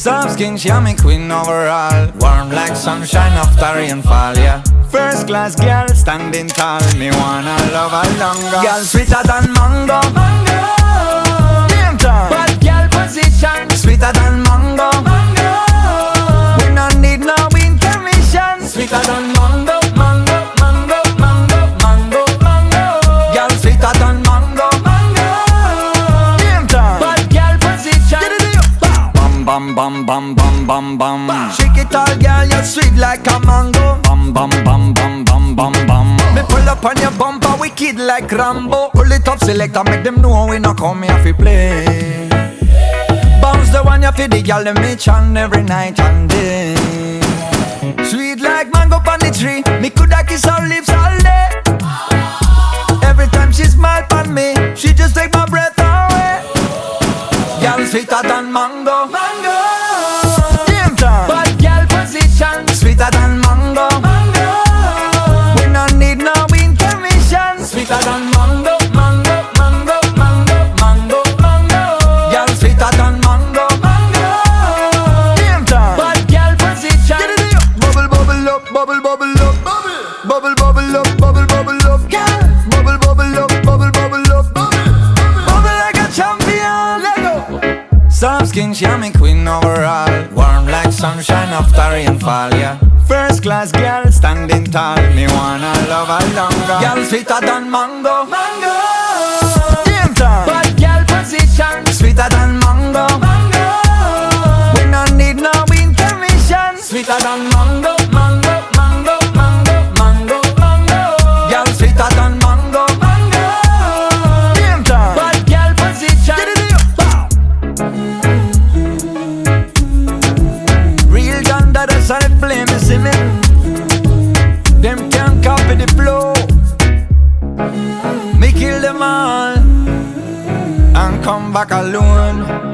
Soft skin, she a me queen overall. Warm like sunshine after rainfall, yeah. First class girl, standing tall. Me wanna love her longer. Girl sweeter than mango. Game time. Bad girl position. Sweeter than mango. We no need no intermission. Sweeter than mango. Girl sweeter than mango. Game time. Bad girl position. Bam bam bam bam bam bam. Shake it all, girl, you're sweet like a mango. Bam bam bam bam bam bam bam. Me pull up on your bumper, wicked like Rambo. Pull it up, select and make them know we not come here fi play. Bounce the one you fi the girl, them me chant every night and day. Sweet like mango on the tree, me coulda kiss her lips all day. Every time she smile on me, she just take my breath away. Girl sweeter than mango. Game time. Bad girl position. Sweeter than mango. We no need no intermission. Sweeter than mango. Girl sweeter than mango. Game time. Bad girl position. Bubble bubble up, bubble bubble up, bubble bubble up, bubble bubble up, girl. Bubble bubble up, bubble bubble up, bubble like a champion. Let go. Soft skin, she a me queen overall. Warm like sunshine after rainfall, yeah. First class girl, standing tall. Me wanna love her longer. Girl sweeter than mango. Game time. Bad girl position. Sweeter than mango. We no need no intermission. Sweeter than mango. Girl sweeter than mango. Game time. Bad girl position. Real gun that is on the flame, you see me. Them can't copy the flow. Me kill them all and come back alone.